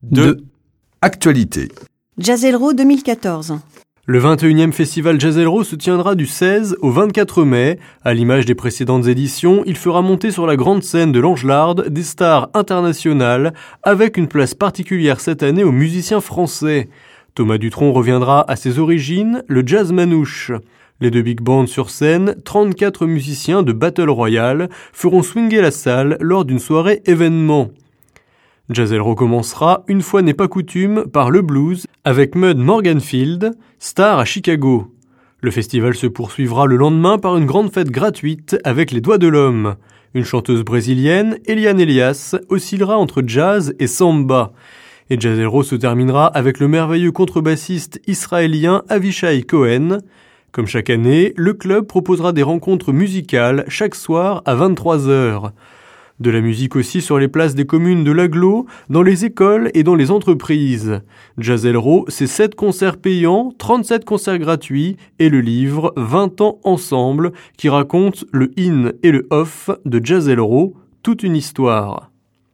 2. Actualité. Jazz-Elro 2014. Le 21e festival Jazz-Elro se tiendra du 16 au 24 mai. À l'image des précédentes éditions, il fera monter sur la grande scène de l'Angelarde des stars internationales, avec une place particulière cette année aux musiciens français. Thomas Dutronc reviendra à ses origines, le jazz manouche. Les deux big bands sur scène, 34 musiciens de Battle Royale, feront swinger la salle lors d'une soirée événement. Jazz-Elro commencera, une fois n'est pas coutume, par le blues avec Mud Morganfield, star à Chicago. Le festival se poursuivra le lendemain par une grande fête gratuite avec les Doigts de l'Homme. Une chanteuse brésilienne, Eliane Elias, oscillera entre jazz et samba. Et Jazz-Elro se terminera avec le merveilleux contrebassiste israélien Avishai Cohen. Comme chaque année, le club proposera des rencontres musicales chaque soir à 23h. De la musique aussi sur les places des communes de l'agglo, dans les écoles et dans les entreprises. Jazz-Elro, c'est 7 concerts payants, 37 concerts gratuits et le livre 20 ans ensemble qui raconte le in et le off de Jazz-Elro, toute une histoire.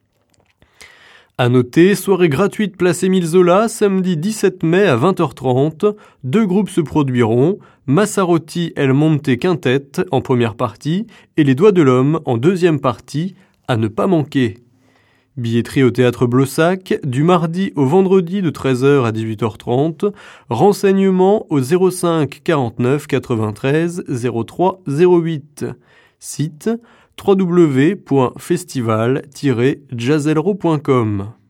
À noter, soirée gratuite place Émile Zola, samedi 17 mai à 20h30. 2 groupes se produiront, Massarotti El Monte Quintet en première partie et Les Doigts de l'Homme en deuxième partie, à ne pas manquer. Billetterie au Théâtre Blossac, du mardi au vendredi de 13h à 18h30. Renseignements au 05 49 93 03 08. Site www.festival-jazzelro.com